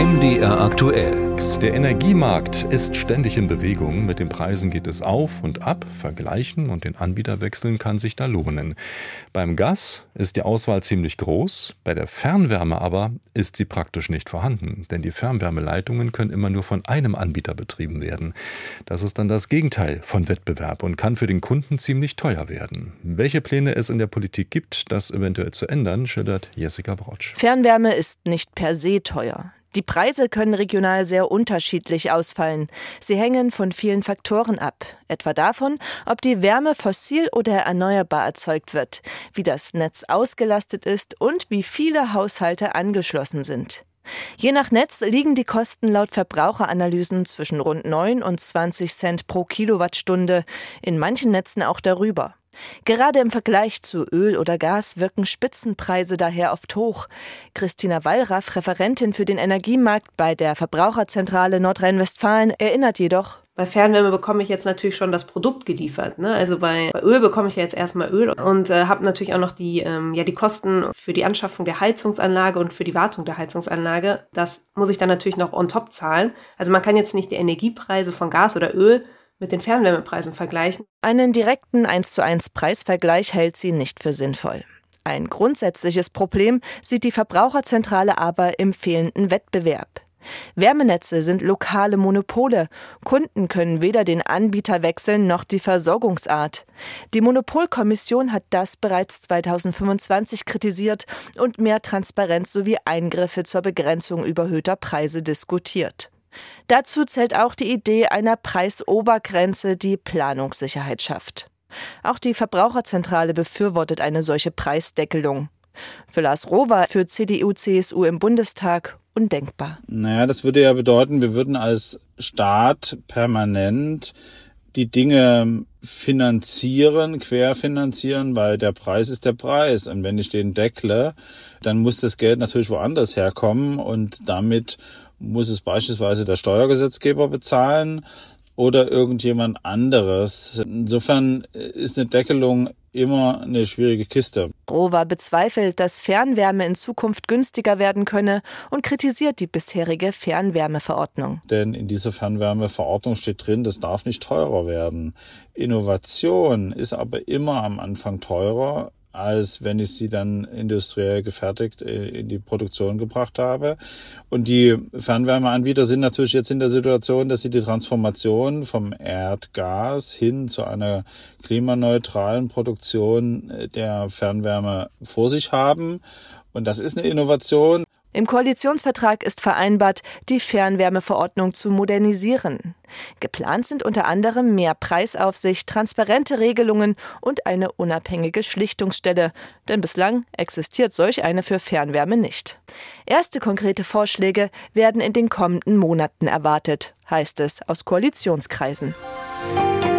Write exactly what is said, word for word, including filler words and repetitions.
M D R aktuell. Der Energiemarkt ist ständig in Bewegung. Mit den Preisen geht es auf und ab. Vergleichen und den Anbieter wechseln kann sich da lohnen. Beim Gas ist die Auswahl ziemlich groß. Bei der Fernwärme aber ist sie praktisch nicht vorhanden. Denn die Fernwärmeleitungen können immer nur von einem Anbieter betrieben werden. Das ist dann das Gegenteil von Wettbewerb und kann für den Kunden ziemlich teuer werden. Welche Pläne es in der Politik gibt, das eventuell zu ändern, schildert Jessica Brotsch. Fernwärme ist nicht per se teuer. Die Preise können regional sehr unterschiedlich ausfallen. Sie hängen von vielen Faktoren ab, etwa davon, ob die Wärme fossil oder erneuerbar erzeugt wird, wie das Netz ausgelastet ist und wie viele Haushalte angeschlossen sind. Je nach Netz liegen die Kosten laut Verbraucheranalysen zwischen rund neun und zwanzig Cent pro Kilowattstunde, in manchen Netzen auch darüber. Gerade im Vergleich zu Öl oder Gas wirken Spitzenpreise daher oft hoch. Christina Wallraff, Referentin für den Energiemarkt bei der Verbraucherzentrale Nordrhein-Westfalen, erinnert jedoch: Bei Fernwärme bekomme ich jetzt natürlich schon das Produkt geliefert. Ne? Also bei, bei Öl bekomme ich ja jetzt erstmal Öl und äh, habe natürlich auch noch die, ähm, ja, die Kosten für die Anschaffung der Heizungsanlage und für die Wartung der Heizungsanlage. Das muss ich dann natürlich noch on top zahlen. Also man kann jetzt nicht die Energiepreise von Gas oder Öl mit den Fernwärmepreisen vergleichen. Einen direkten eins zu eins Preisvergleich hält sie nicht für sinnvoll. Ein grundsätzliches Problem sieht die Verbraucherzentrale aber im fehlenden Wettbewerb. Wärmenetze sind lokale Monopole. Kunden können weder den Anbieter wechseln noch die Versorgungsart. Die Monopolkommission hat das bereits zweitausendfünfundzwanzig kritisiert und mehr Transparenz sowie Eingriffe zur Begrenzung überhöhter Preise diskutiert. Dazu zählt auch die Idee einer Preisobergrenze, die Planungssicherheit schafft. Auch die Verbraucherzentrale befürwortet eine solche Preisdeckelung. Für Lars Rohwer, für C D U C S U im Bundestag, undenkbar. Naja, das würde ja bedeuten, wir würden als Staat permanent die Dinge finanzieren, querfinanzieren, weil der Preis ist der Preis. Und wenn ich den deckle, dann muss das Geld natürlich woanders herkommen und damit muss es beispielsweise der Steuergesetzgeber bezahlen oder irgendjemand anderes. Insofern ist eine Deckelung immer eine schwierige Kiste. Rohwer bezweifelt, dass Fernwärme in Zukunft günstiger werden könne und kritisiert die bisherige Fernwärmeverordnung. Denn in dieser Fernwärmeverordnung steht drin, das darf nicht teurer werden. Innovation ist aber immer am Anfang teurer, als wenn ich sie dann industriell gefertigt in die Produktion gebracht habe. Und die Fernwärmeanbieter sind natürlich jetzt in der Situation, dass sie die Transformation vom Erdgas hin zu einer klimaneutralen Produktion der Fernwärme vor sich haben. Und das ist eine Innovation. Im Koalitionsvertrag ist vereinbart, die Fernwärmeverordnung zu modernisieren. Geplant sind unter anderem mehr Preisaufsicht, transparente Regelungen und eine unabhängige Schlichtungsstelle. Denn bislang existiert solch eine für Fernwärme nicht. Erste konkrete Vorschläge werden in den kommenden Monaten erwartet, heißt es aus Koalitionskreisen.